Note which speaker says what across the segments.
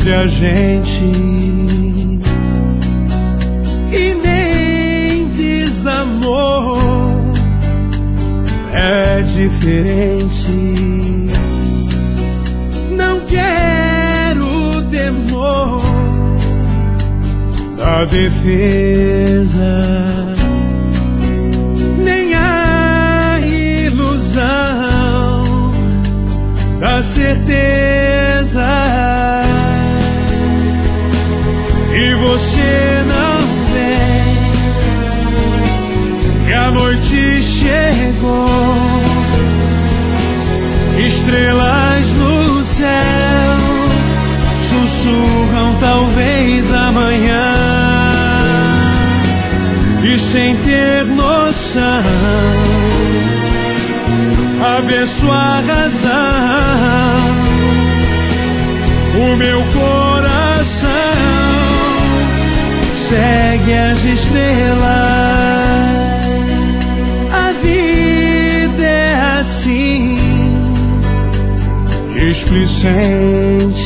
Speaker 1: entre a gente e nem desamor. É diferente. Não quero temor da defesa, nem a ilusão da certeza. E você não vem, e a noite chegou, estrelas no céu sussurram talvez amanhã, e sem ter noção abençoa a razão, o meu coração segue as estrelas. A vida é assim, displicente,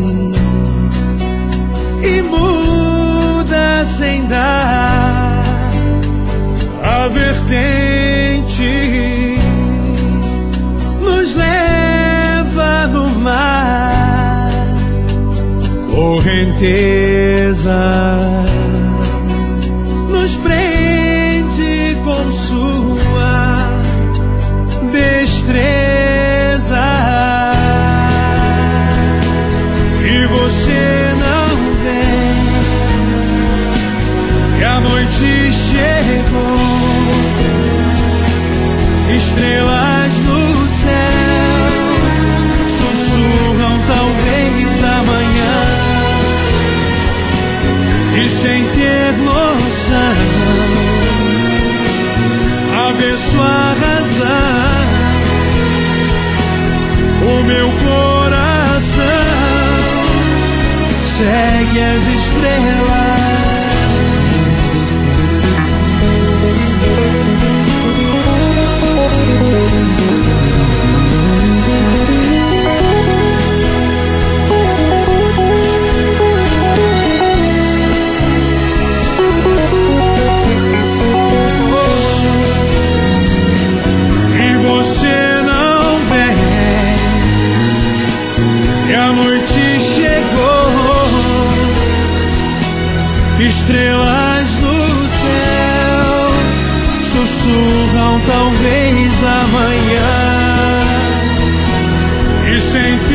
Speaker 1: e muda sem dar a vertente, nos leva no mar, correnteza nos prende com sua destreza. E você não vem, e a noite chegou, estrelas no céu sussurram talvez amanhã, e sem ter noção abençoa a razão, o meu coração segue as estrelas. Você não vem, e a noite chegou, estrelas no céu sussurram talvez amanhã, e sem